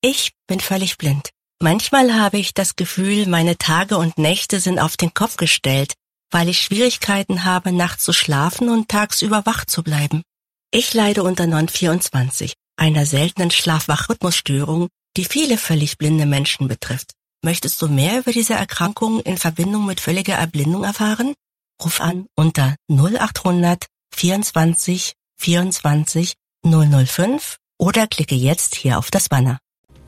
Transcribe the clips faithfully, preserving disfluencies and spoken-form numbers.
Ich bin völlig blind. Manchmal habe ich das Gefühl, meine Tage und Nächte sind auf den Kopf gestellt, weil ich Schwierigkeiten habe, nachts zu schlafen und tagsüber wach zu bleiben. Ich leide unter N O N vierundzwanzig, einer seltenen Schlaf-Wach-Rhythmusstörung, die viele völlig blinde Menschen betrifft. Möchtest du mehr über diese Erkrankung in Verbindung mit völliger Erblindung erfahren? Ruf an unter null achthundert vierundzwanzig vierundzwanzig null null fünf oder klicke jetzt hier auf das Banner.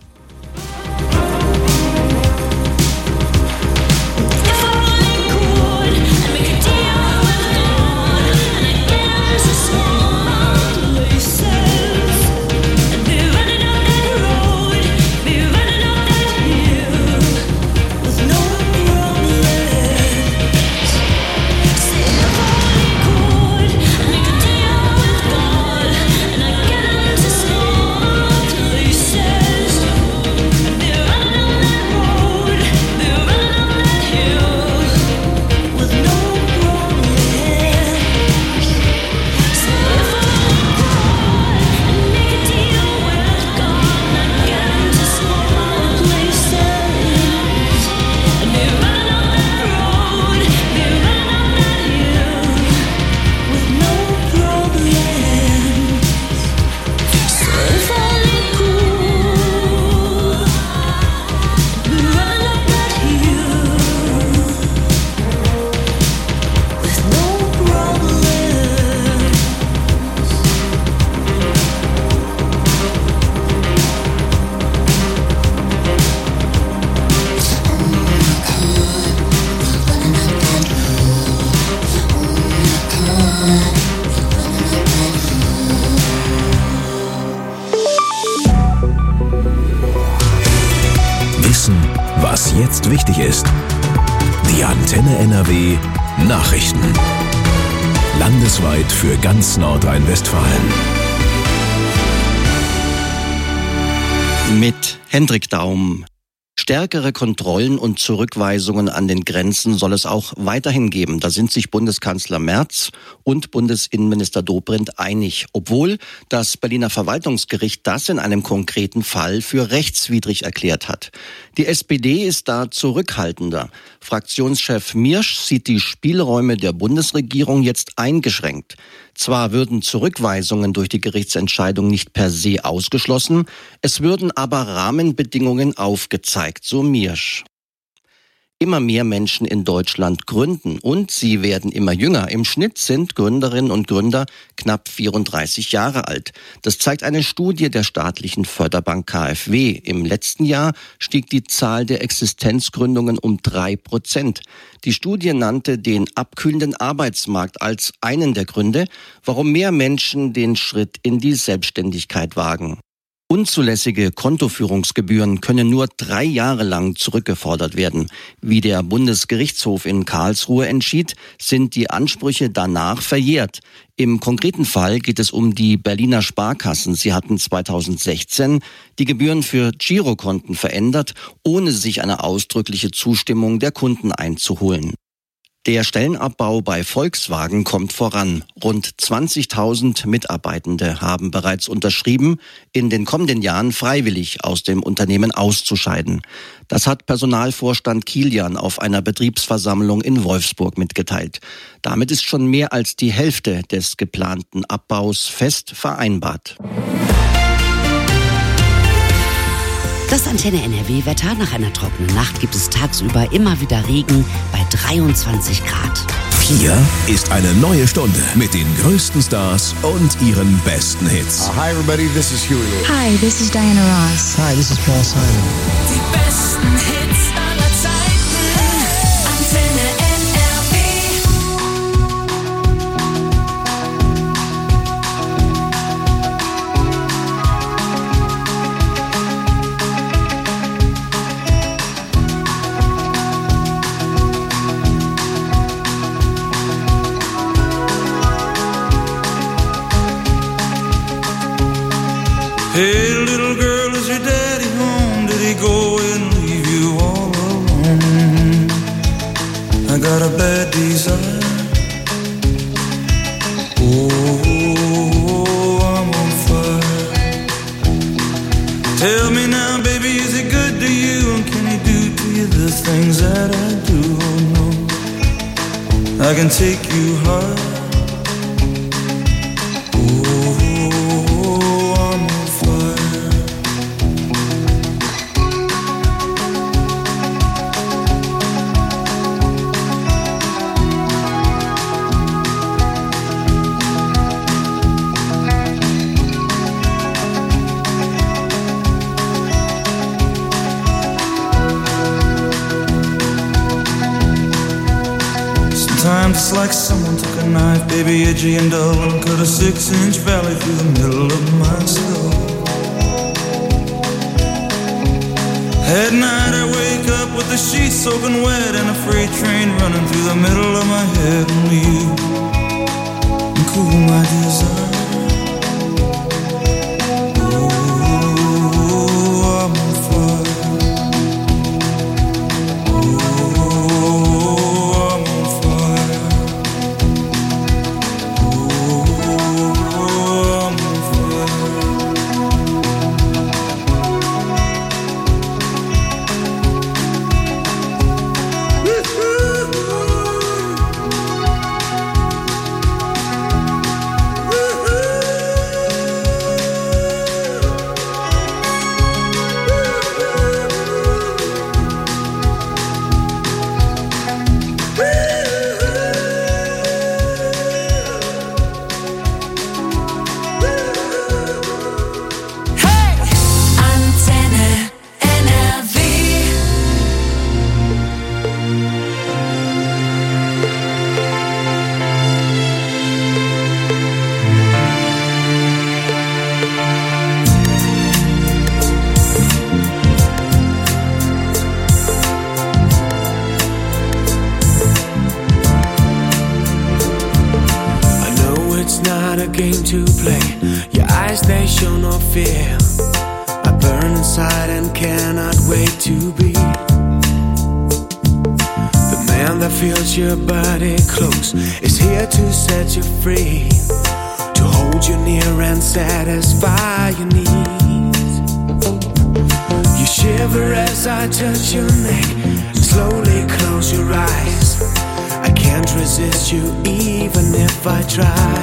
Was jetzt wichtig ist. Die Antenne N R W Nachrichten. Landesweit für ganz Nordrhein-Westfalen. Mit Hendrik Daum. Stärkere Kontrollen und Zurückweisungen an den Grenzen soll es auch weiterhin geben. Da sind sich Bundeskanzler Merz und Bundesinnenminister Dobrindt einig, obwohl das Berliner Verwaltungsgericht das in einem konkreten Fall für rechtswidrig erklärt hat. Die S P D ist da zurückhaltender. Fraktionschef Miersch sieht die Spielräume der Bundesregierung jetzt eingeschränkt. Zwar würden Zurückweisungen durch die Gerichtsentscheidung nicht per se ausgeschlossen, es würden aber Rahmenbedingungen aufgezeigt, so Miersch. Immer mehr Menschen in Deutschland gründen und sie werden immer jünger. Im Schnitt sind Gründerinnen und Gründer knapp vierunddreißig Jahre alt. Das zeigt eine Studie der staatlichen Förderbank K f W. Im letzten Jahr stieg die Zahl der Existenzgründungen um drei Prozent. Die Studie nannte den abkühlenden Arbeitsmarkt als einen der Gründe, warum mehr Menschen den Schritt in die Selbstständigkeit wagen. Unzulässige Kontoführungsgebühren können nur drei Jahre lang zurückgefordert werden. Wie der Bundesgerichtshof in Karlsruhe entschied, sind die Ansprüche danach verjährt. Im konkreten Fall geht es um die Berliner Sparkassen. Sie hatten zweitausendsechzehn die Gebühren für Girokonten verändert, ohne sich eine ausdrückliche Zustimmung der Kunden einzuholen. Der Stellenabbau bei Volkswagen kommt voran. Rund zwanzigtausend Mitarbeitende haben bereits unterschrieben, in den kommenden Jahren freiwillig aus dem Unternehmen auszuscheiden. Das hat Personalvorstand Kilian auf einer Betriebsversammlung in Wolfsburg mitgeteilt. Damit ist schon mehr als die Hälfte des geplanten Abbaus fest vereinbart. Das Antenne N R W-Wetter. Nach einer trockenen Nacht gibt es tagsüber immer wieder Regen bei dreiundzwanzig Grad. Hier ist eine neue Stunde mit den größten Stars und ihren besten Hits. Uh, hi everybody, this is Huey Lewis. Hi, this is Diana Ross. Hi, this is Paul Simon. Die besten Hits aller Zeiten. Antenne N R W. Hey, little girl, is your daddy home? Did he go and leave you all alone? I got a bad desire. Oh, I'm on fire. Tell me now. now, baby, is he good to you? And can he do to you the things that I do? Oh no, I can take you high. It's like someone took a knife, baby, edgy and dull, and cut a six-inch valley through the middle of my skull. At night I wake up with the sheets soaking wet and a freight train running through the middle of my head. Only you can cool my desire. Game to play. Your eyes, they show no fear. I burn inside and cannot wait to be the man that feels your body close, is here to set you free, to hold you near and satisfy your needs. You shiver as I touch your neck, slowly close your eyes. I can't resist you even if I try.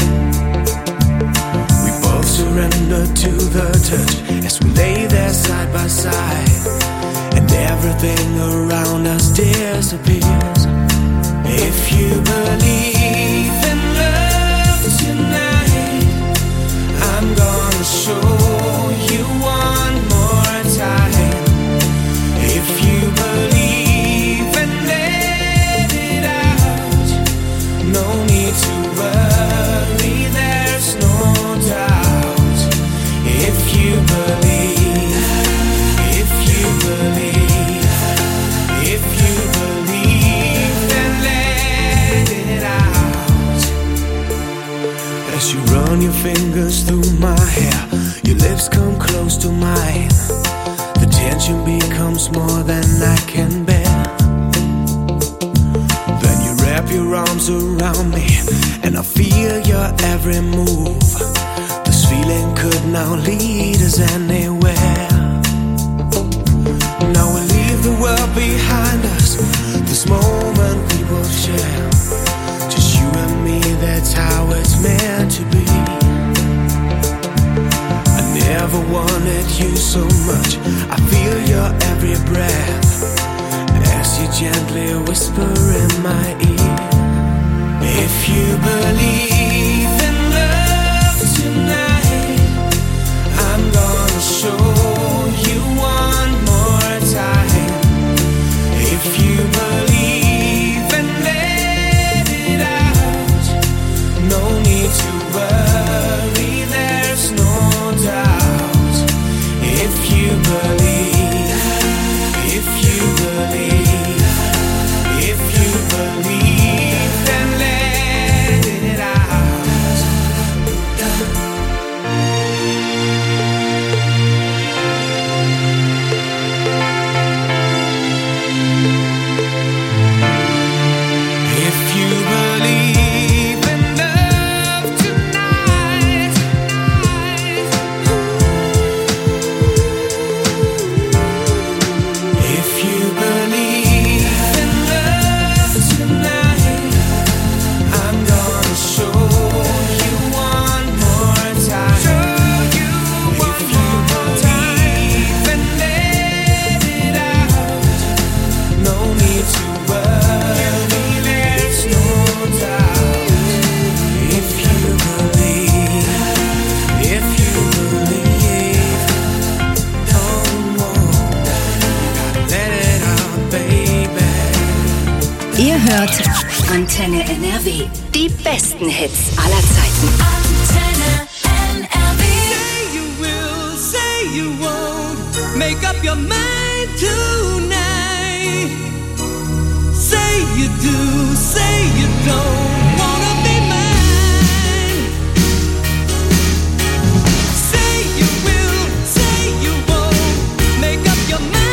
Surrender to the touch as we lay there side by side, and everything around us disappears. If you believe in love tonight, I'm gonna show you one more time. If you believe and let it out, no need to worry, there's no doubt. If you believe, if you believe, if you believe, then let it out. As you run your fingers through my hair, your lips come close to mine. The tension becomes more than I can bear. Then you wrap your arms around me, and I feel your every move. Feeling could now lead us anywhere. Now we leave the world behind us, this moment we will share. Just you and me, that's how it's meant to be. I never wanted you so much, I feel your every breath as you gently whisper in my ear. If you believe in love tonight, I'm gonna show you one more time. If you believe and let it out, no need to worry, there's no doubt. If you believe, if you believe, if you believe, then let it out. hört Antenne N R W. Die besten Hits aller Zeiten. Antenne N R W. Say you will, say you won't. Make up your mind tonight. Say you do, say you don't wanna be mine. Say you will, say you won't. Make up your mind.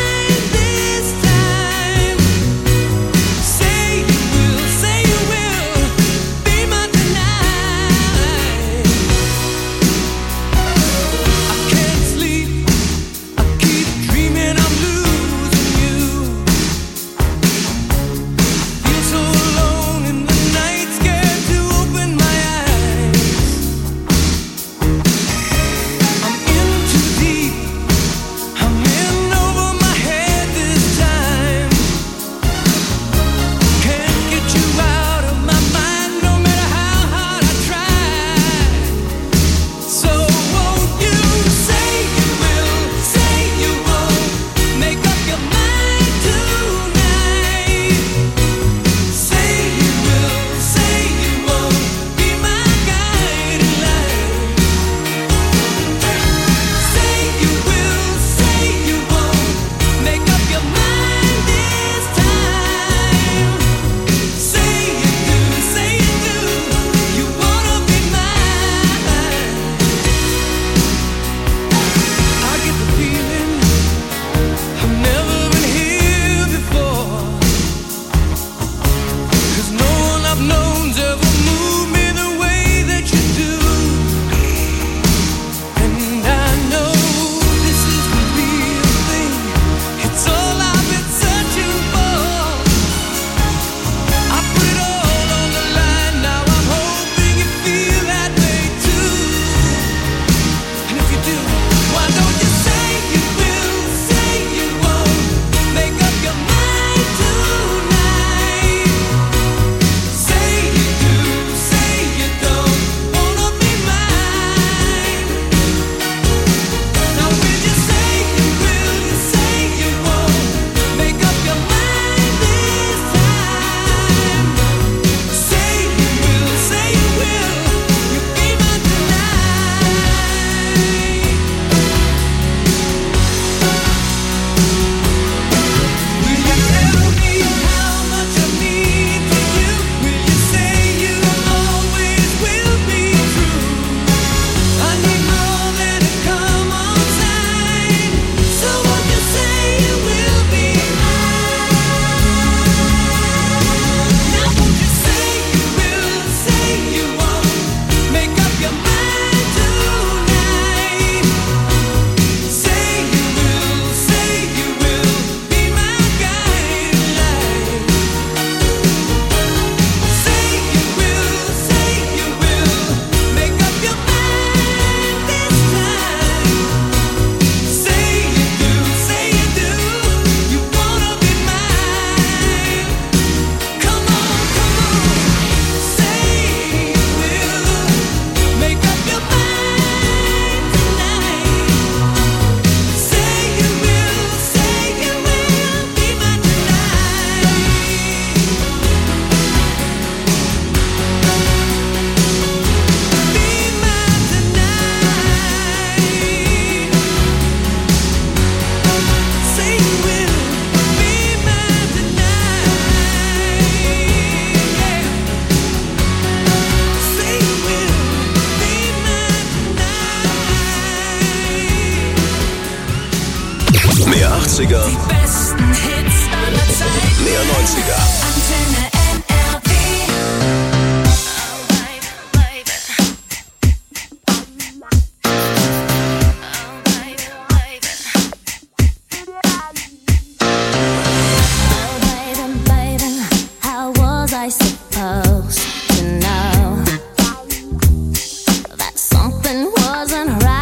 achtziger. Die besten Hits aller Zeiten. Mehr neunziger. Antenne N R W. Oh, baby, baby. Oh, baby, baby. Oh, baby, baby. How was I supposed to know that something wasn't right?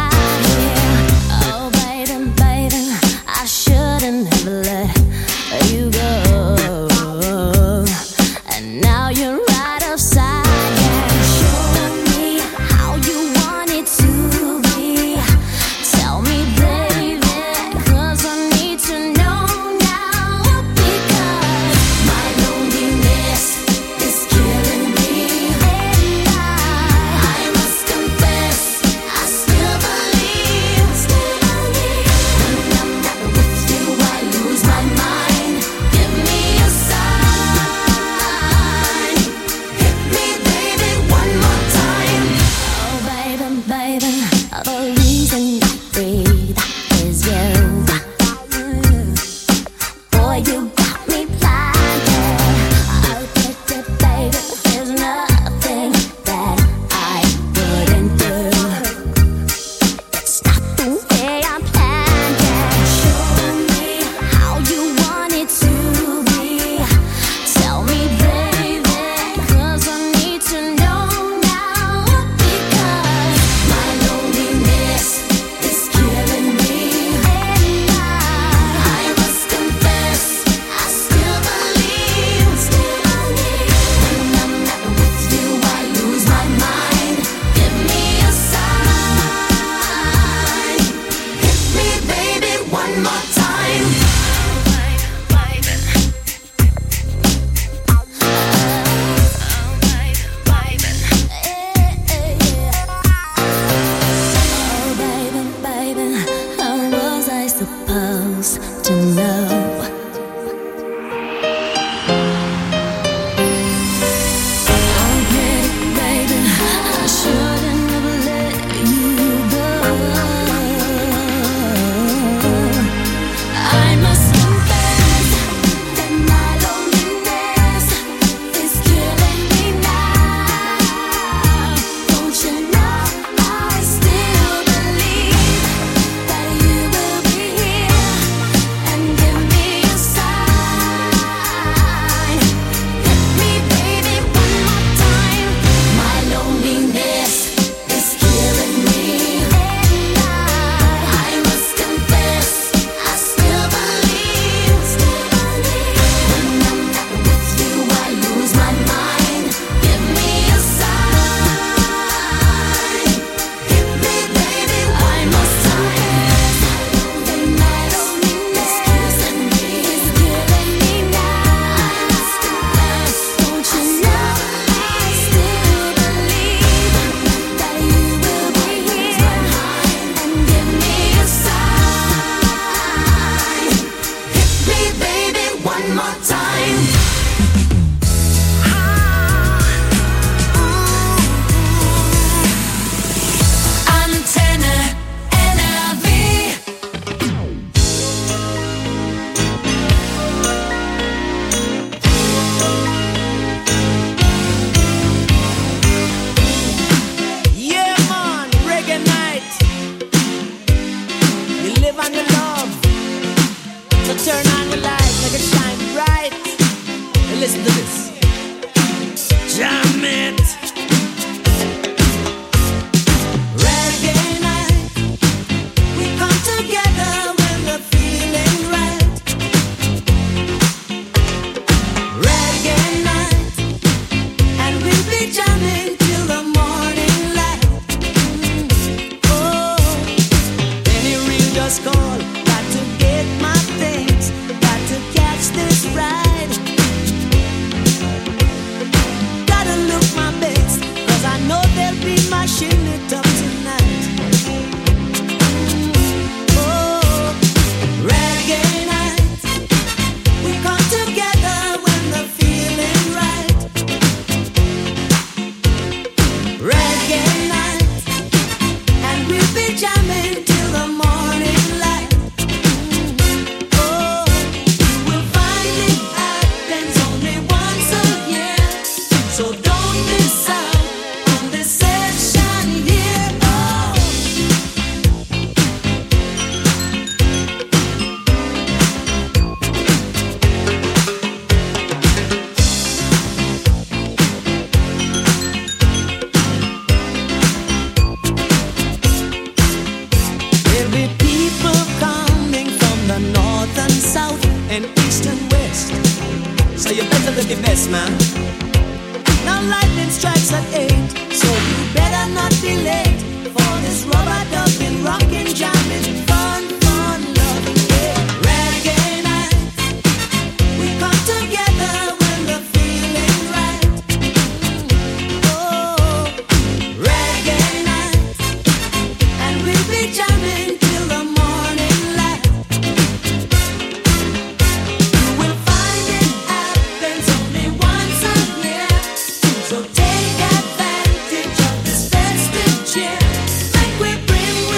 So take advantage of this festive cheer. Like we bring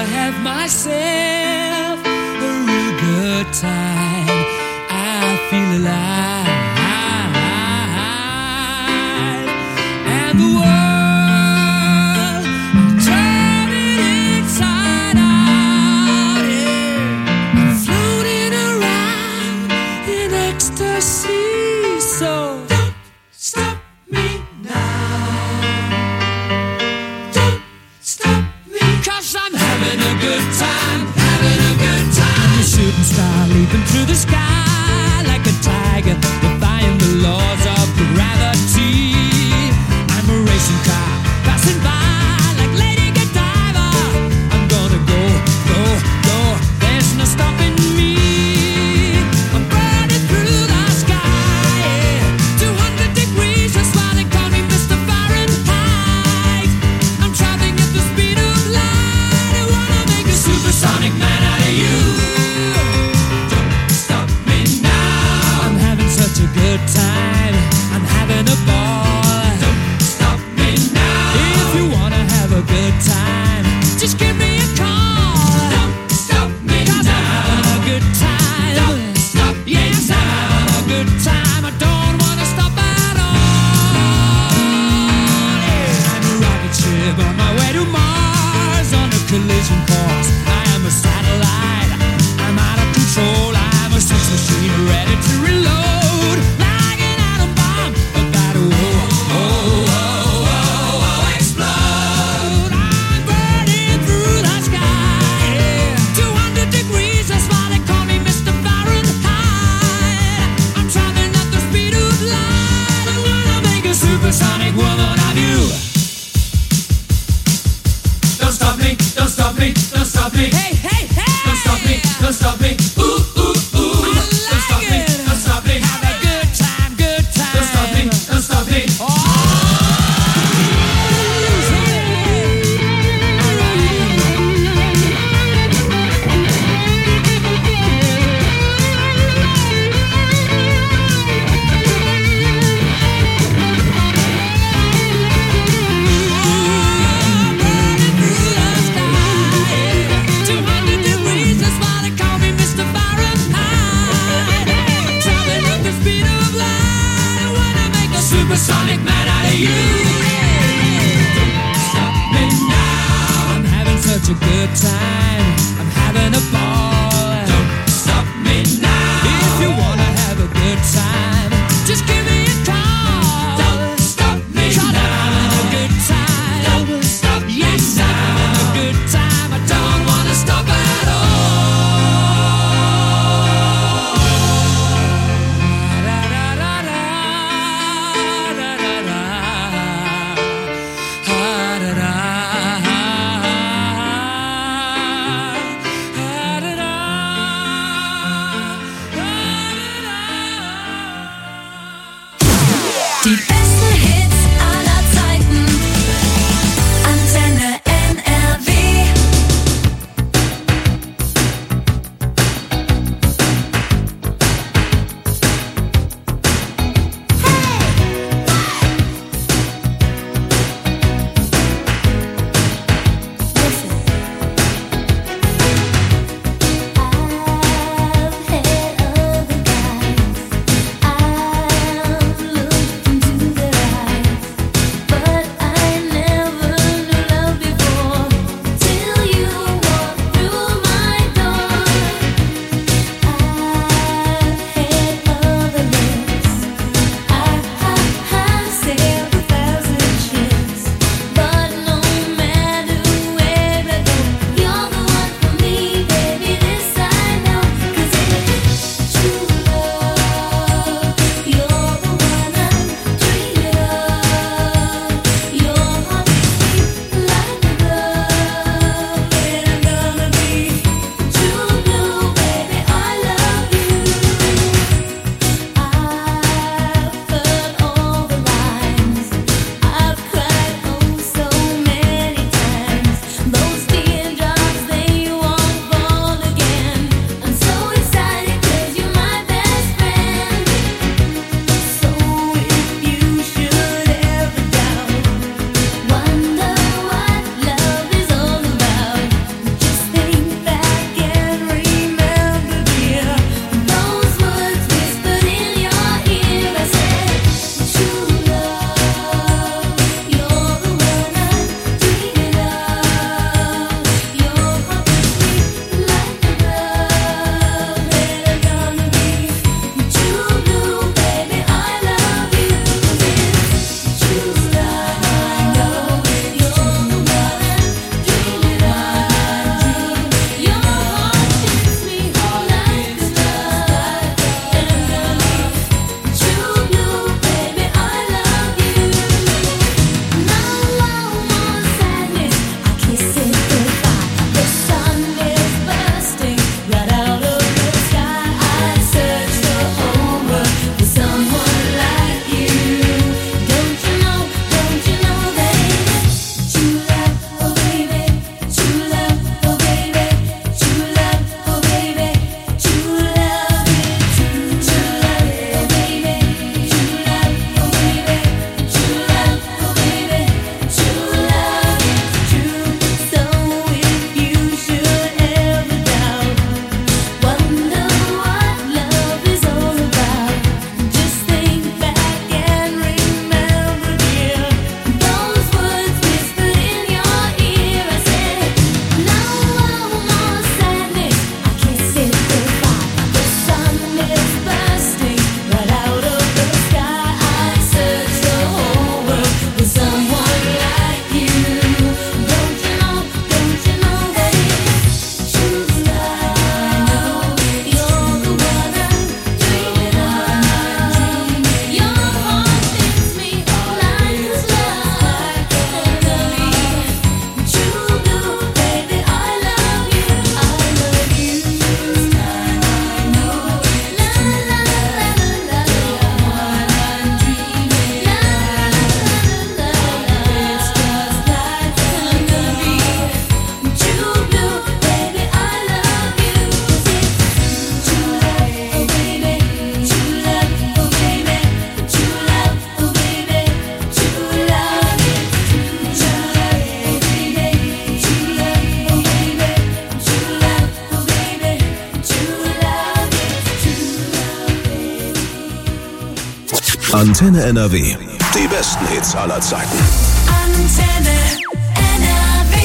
have myself a real good time. I feel alive. And the world, I'm turning inside out, yeah. I'm floating around in ecstasy. So don't stop me now. Don't stop me, 'cause I'm having a good time, having a good time. I'm a shooting star leaping through the sky like a tiger, defying the laws of gravity. I'm a racing car passing by like Lady Godiva. I'm gonna go, go, go. There's no stopping me. I'm burning through the sky, yeah. two hundred degrees, that's why they call me Mister Fahrenheit. I'm traveling at the speed of light. I wanna make a supersonic man out of you. Don't stop me now. I'm having such a good time. I'm having a ball. Don't stop me now. If you wanna have a good time, just give me a call. Don't stop me 'cause now. I'm having a good time. Don't stop me yes, now. I'm having a good time. I don't wanna stop at all. Yeah. I'm a rocket ship on my way to Mars on a collision course. I am a satellite. I'm out of control. I'm a sex machine ready to reload like an atom bomb. About to oh, oh, oh, oh, oh, explode. I'm burning through the sky, yeah. two hundred degrees, that's why they call me Mister Fahrenheit. I'm traveling at the speed of light. I'm gonna make a supersonic woman of you. Don't stop me, don't stop me, don't stop me. Hey, hey, hey! Don't stop me, don't stop me. Ooh, ooh, ooh. I like don't stop it. me, don't stop me. Have a good time, good time. Don't stop me, don't stop me. Oh! two hundred degrees, that's why they call me Mister Fahrenheit. Traveling at the speed of light. I wanna make a supersonic man out of you. Don't stop me now. I'm having such a good time. I'm having a ball. Don't stop me now. If you wanna have a good time, just give me a call. Don't stop me 'cause now. I'm having a good time. Don't stop me yes, now. I'm having a good time. I don't wanna stop at all. Da, da, da, da, da, da, da. Ah, da, da. Antenne N R W. Die besten Hits aller Zeiten. Antenne N R W.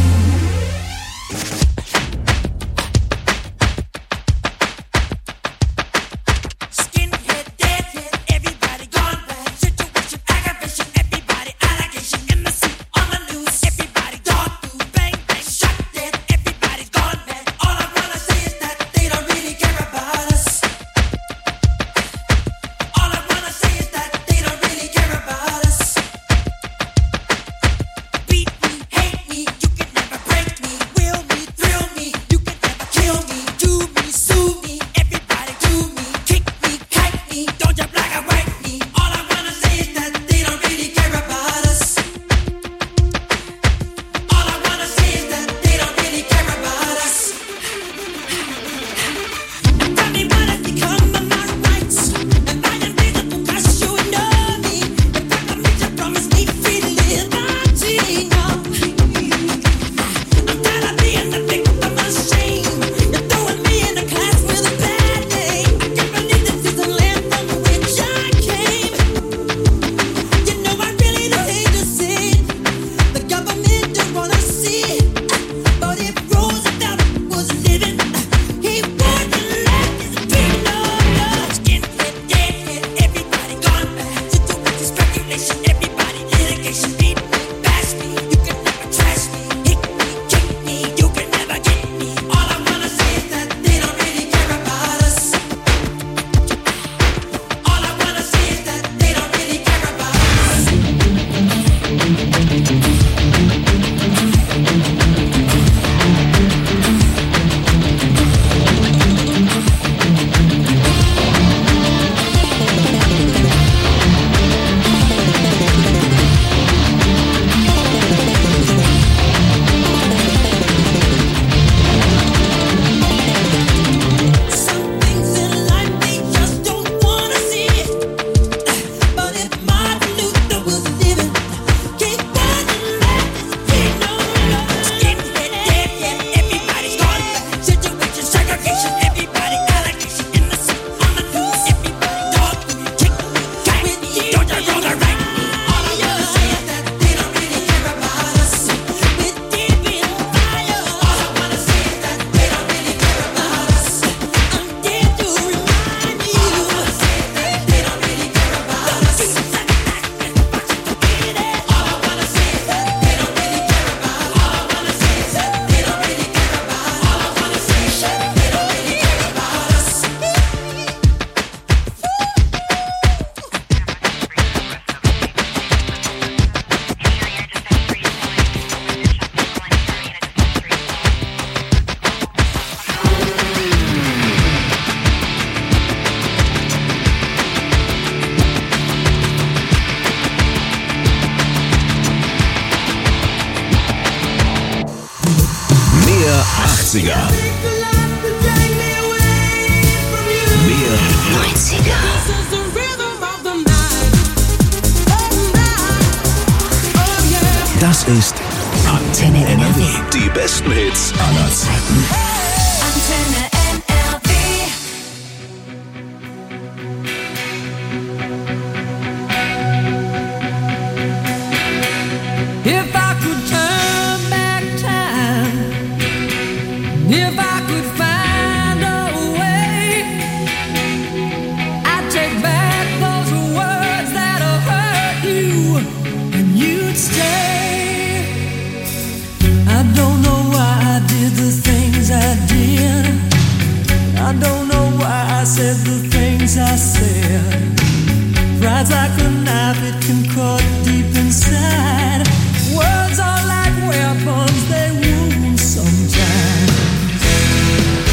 achtziger. Mehr neunziger. Das ist Antenne N R W. Die besten Hits aller Zeiten. Antenne N R W. If I could turn back time, if I could find a way, I'd take back those words that have hurt you, and you'd stay. I don't know why I did the things I did. I don't know why I said the things I said. Pride's like a knife, it can cut deep inside. Words are like weapons, they wound sometimes.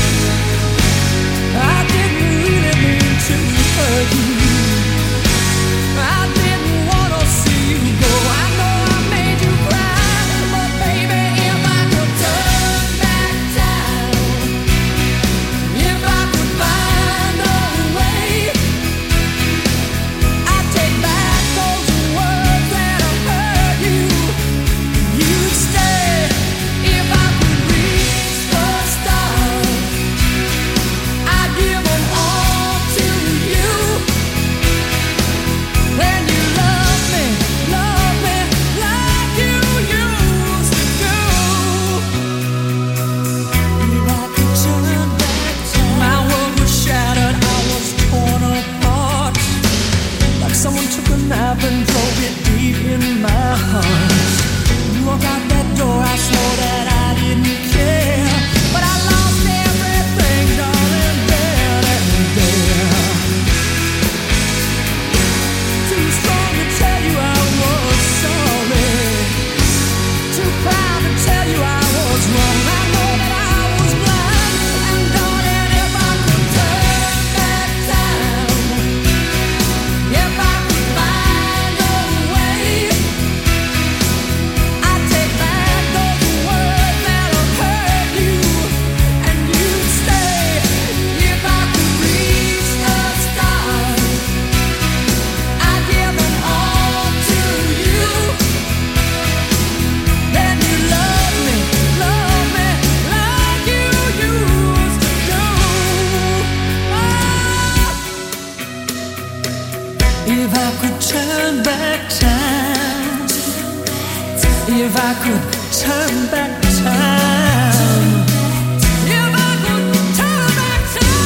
if I could turn back time. If I could turn back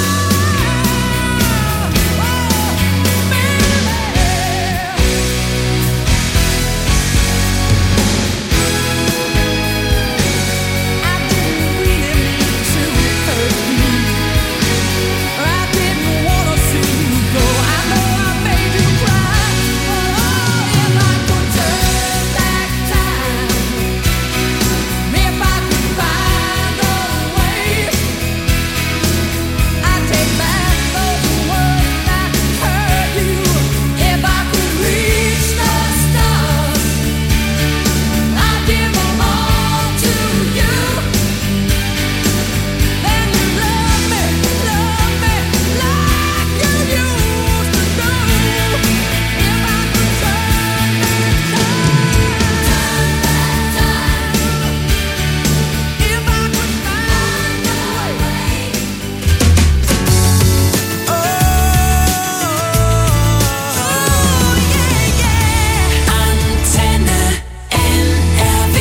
time, oh, baby. I didn't really mean to hurt you. I didn't wanna see you go. I know I made you cry. But oh, if I could turn back time, if I could find a way, I'd take back those words that hurt you. If I could reach the stars, I'd give them all to you. Then you love me, love me like you used to do. If I could turn back time, if I could find a way. Oh, yeah, yeah. Antenna N R V.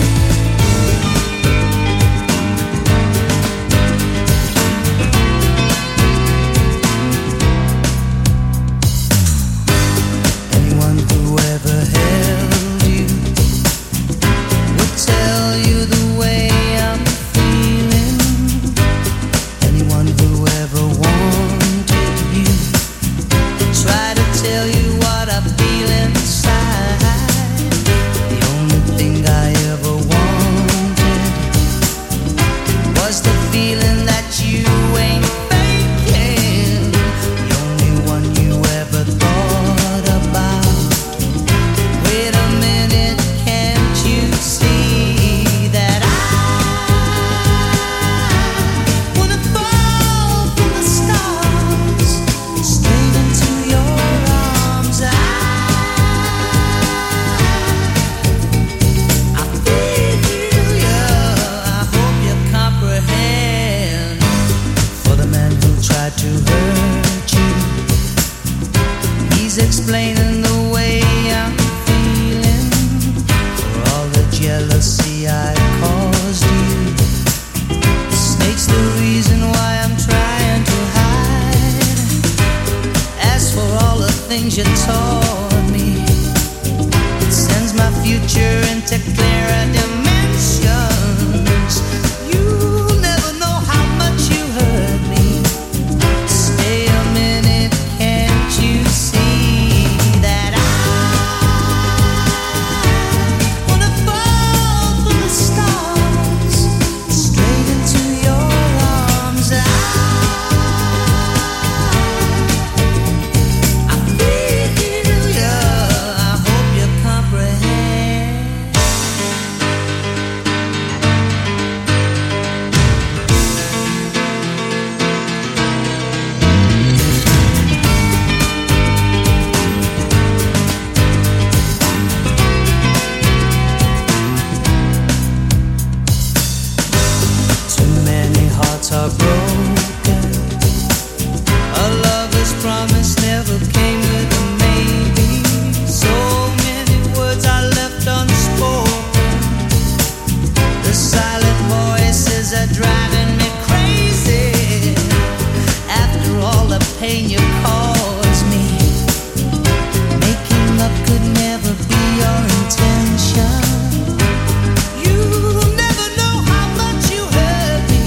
Anyone who ever held you would tell you the way I'm feeling. Anyone who ever wanted you try to tell you what I feel inside. The only thing I ever wanted was the feeling that you ain't faking. The only one you ever thought about. Wait a minute, can't you see that I wanna fall from the stars straight into your arms? I, I feel you. I hope you comprehend. For the man who tried to hurt you, he's explaining the way I'm feeling. For all the jealousy I caused you, the snake's the reason why I'm trying to hide. As for all the things you taught me, it sends my future into clearer dimensions. You'll never know how much you hurt me. Stay a minute, can't you see that I wanna fall from the stars straight into your arms? I, I feel you. I hope you comprehend. Too many hearts are broken. A lover's promise never came with a maybe. So many words I left unspoken. The silent voices are driving me crazy. After all the pain you caused me, making up could never be your intention. You never know how much you hurt me.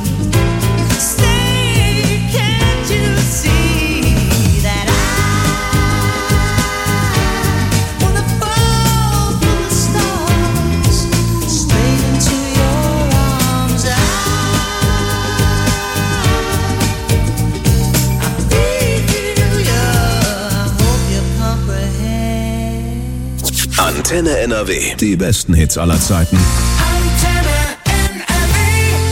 Stay, can't you see that I wanna fall from the stars straight into your arms? I, I feel you. I hope you comprehend. Antenne N R W. Die besten Hits aller Zeiten. Antenne N R V.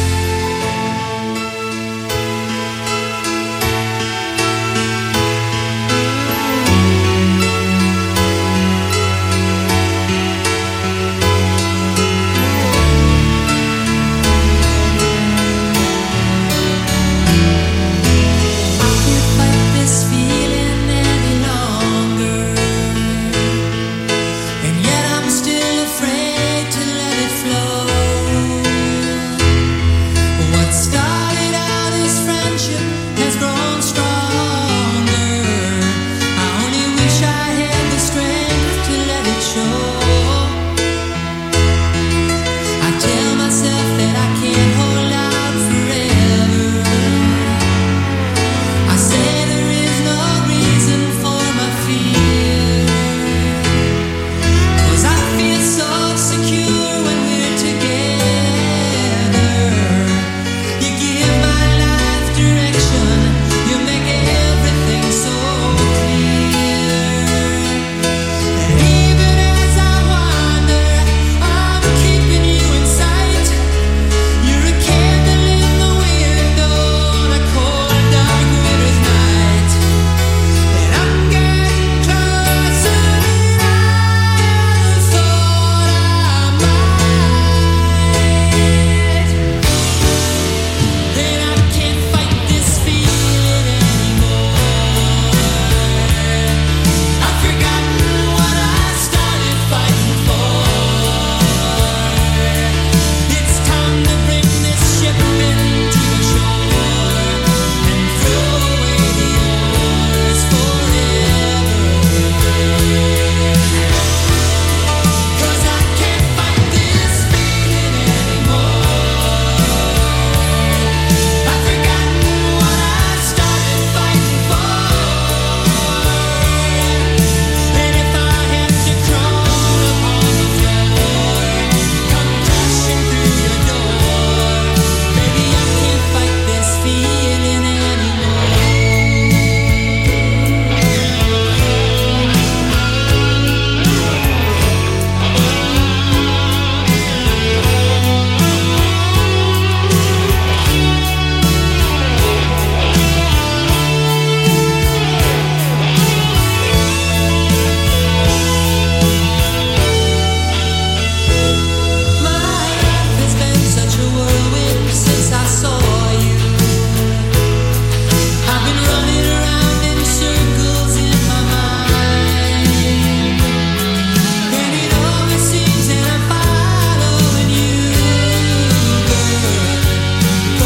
I can't fight this feeling any longer, and yet I'm still afraid to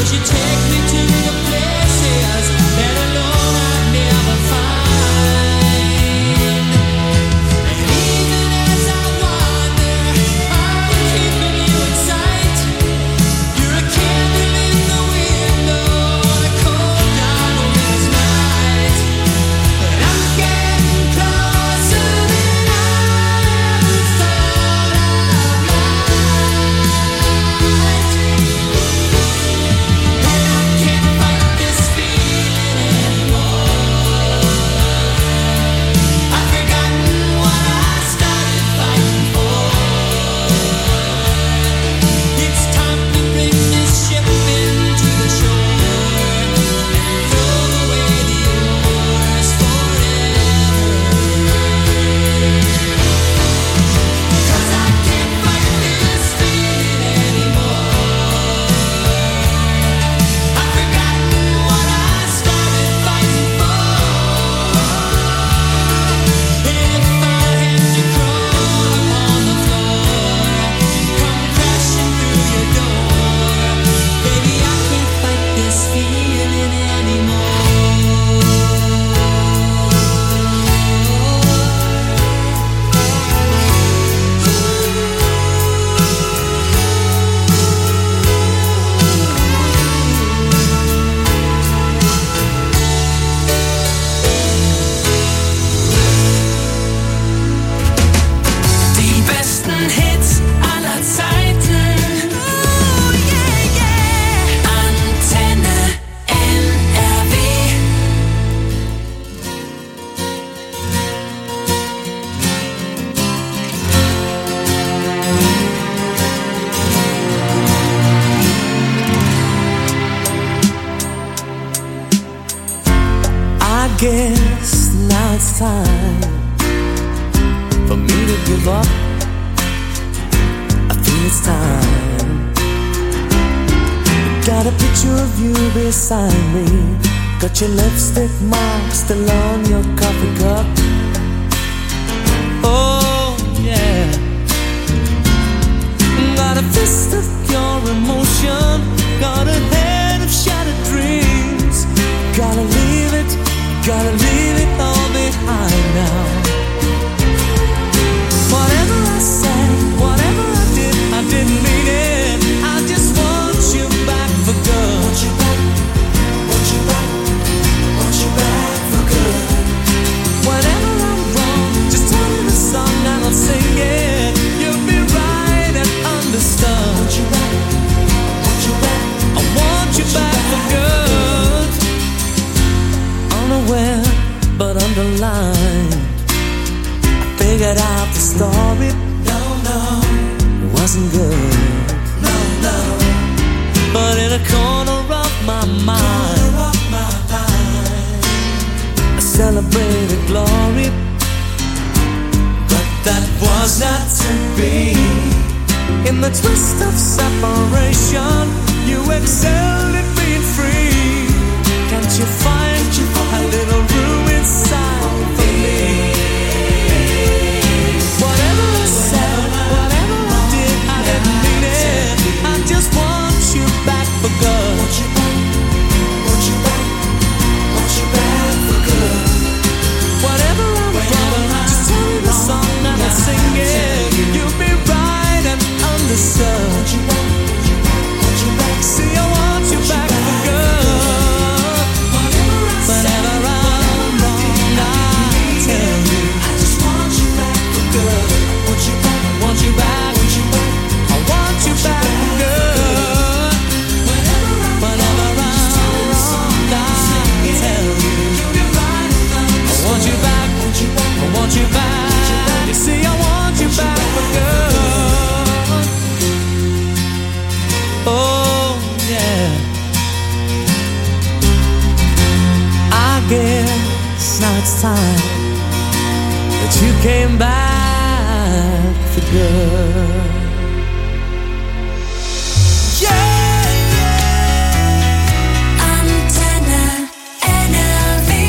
guess now it's time for me to give up. I feel it's time. Got a picture of you beside me. Got your lipstick mark still on your coffee cup. Oh yeah. Got a fist of your emotion. Got a head of shattered dreams. Gotta leave it, gotta leave it all behind now. Whatever I said, whatever I did, I didn't mean it. I just want you back for good. Want you back, want you back, want you back for good. Whenever I'm wrong, just tell me the song and I'll sing it. You'll be right and understood. Want you back, want you back, I want you back for good. Unaware but underlined, I figured out the story. No, no, it wasn't good. No, no. But in a corner of my mind, of my mind, I celebrated glory. But that was not to be. In the twist of separation, you excelled at being free. Can't you find a little room inside for me? Whatever I said, whatever I did, I didn't mean it. I just want you back for good. Want you back, want you back, want you back for good. Whatever I'm wrong, just tell me the song and I'll sing it. You'll be right and understood. Want you back, want you back. See, I want you back for good. Whenever I'm wrong, I tell you, I just want you back for good. Want you back, want you back, want you back. I want you back for good. Whenever I'm wrong, I tell you, I want you back, I want you back. You see, I want you back for good. Oh yeah. I guess now it's time that you came back for good. Yeah! Antenne N R V.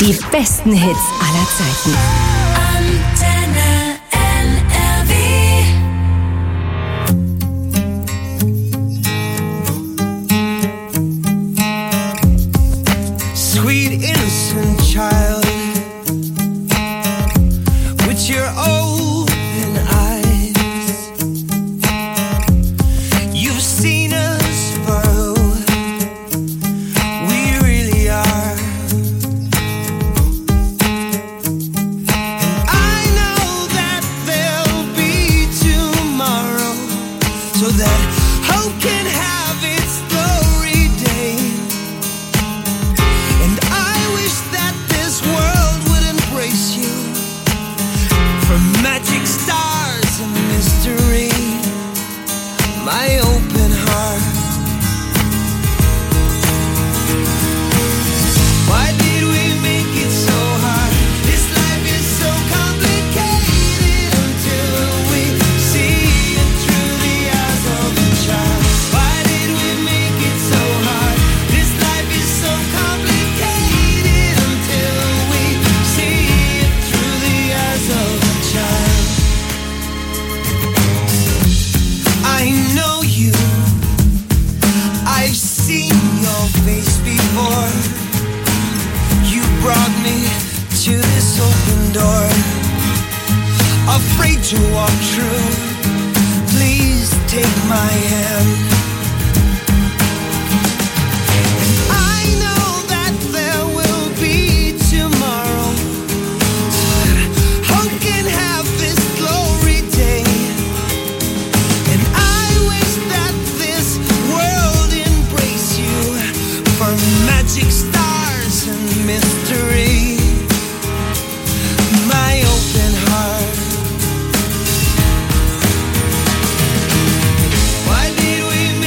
Die besten Hits aller Zeiten. Antenne N R W. Sweet innocent child, with your open eyes, you've seen us for who we really are. And I know that there'll be tomorrow, so that hope can have its glory day. And I wish that this world would embrace you, for magic stars and mystery, my open heart. Why did we make it so hard? This life is so complicated until we see it through the eyes of a child. Why did we make it so hard? This life is so complicated until we see it through the eyes of a child. I know you, I've seen your face before. You brought me to this open door, afraid to walk through. Please take my hand. I know that there will be tomorrow, so that hope can have this glory day. And I wish that this world embrace you, for magic stars and mystery, my open heart. Why did we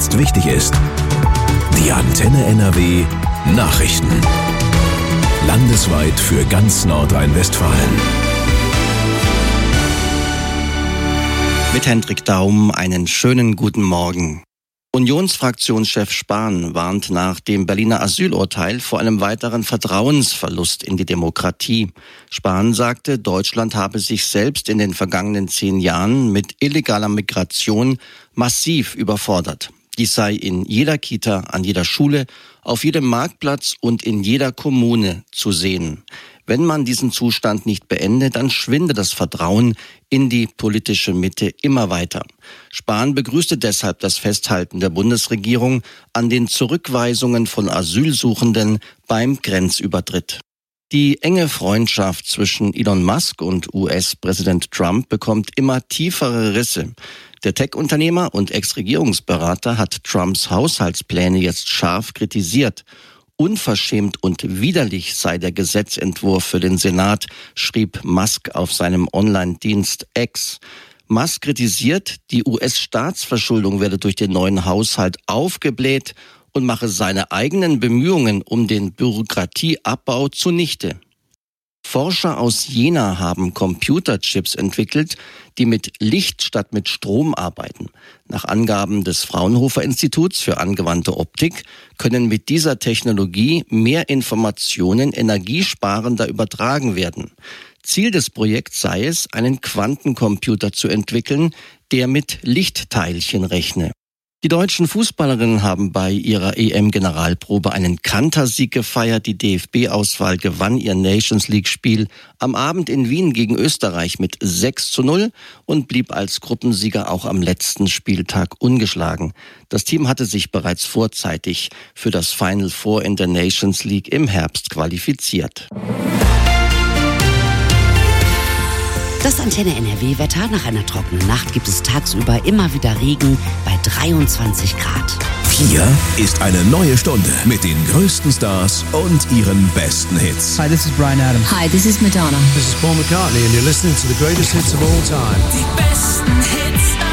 jetzt wichtig ist. Die Antenne N R W Nachrichten. Landesweit für ganz Nordrhein-Westfalen. Mit Hendrik Daum einen schönen guten Morgen. Unionsfraktionschef Spahn warnt nach dem Berliner Asylurteil vor einem weiteren Vertrauensverlust in die Demokratie. Spahn sagte, Deutschland habe sich selbst in den vergangenen zehn Jahren mit illegaler Migration massiv überfordert. Dies sei in jeder Kita, an jeder Schule, auf jedem Marktplatz und in jeder Kommune zu sehen. Wenn man diesen Zustand nicht beendet, dann schwinde das Vertrauen in die politische Mitte immer weiter. Spahn begrüßte deshalb das Festhalten der Bundesregierung an den Zurückweisungen von Asylsuchenden beim Grenzübertritt. Die enge Freundschaft zwischen Elon Musk und U S-Präsident Trump bekommt immer tiefere Risse. Der Tech-Unternehmer und Ex-Regierungsberater hat Trumps Haushaltspläne jetzt scharf kritisiert. Unverschämt und widerlich sei der Gesetzentwurf für den Senat, schrieb Musk auf seinem Online-Dienst X. Musk kritisiert, die U S-Staatsverschuldung werde durch den neuen Haushalt aufgebläht und mache seine eigenen Bemühungen um den Bürokratieabbau zunichte. Forscher aus Jena haben Computerchips entwickelt, die mit Licht statt mit Strom arbeiten. Nach Angaben des Fraunhofer Instituts für angewandte Optik können mit dieser Technologie mehr Informationen energiesparender übertragen werden. Ziel des Projekts sei es, einen Quantencomputer zu entwickeln, der mit Lichtteilchen rechne. Die deutschen Fußballerinnen haben bei ihrer E M-Generalprobe einen Kantersieg gefeiert. Die D F B-Auswahl gewann ihr Nations-League-Spiel am Abend in Wien gegen Österreich mit sechs zu null und blieb als Gruppensieger auch am letzten Spieltag ungeschlagen. Das Team hatte sich bereits vorzeitig für das Final Four in der Nations League im Herbst qualifiziert. Das Antenne N R W-Wetter: Nach einer trockenen Nacht gibt es tagsüber immer wieder Regen bei dreiundzwanzig Grad. Hier ist eine neue Stunde mit den größten Stars und ihren besten Hits. Hi, this is Bryan Adams. Hi, this is Madonna. This is Paul McCartney and you're listening to the greatest hits of all time. Die besten Hits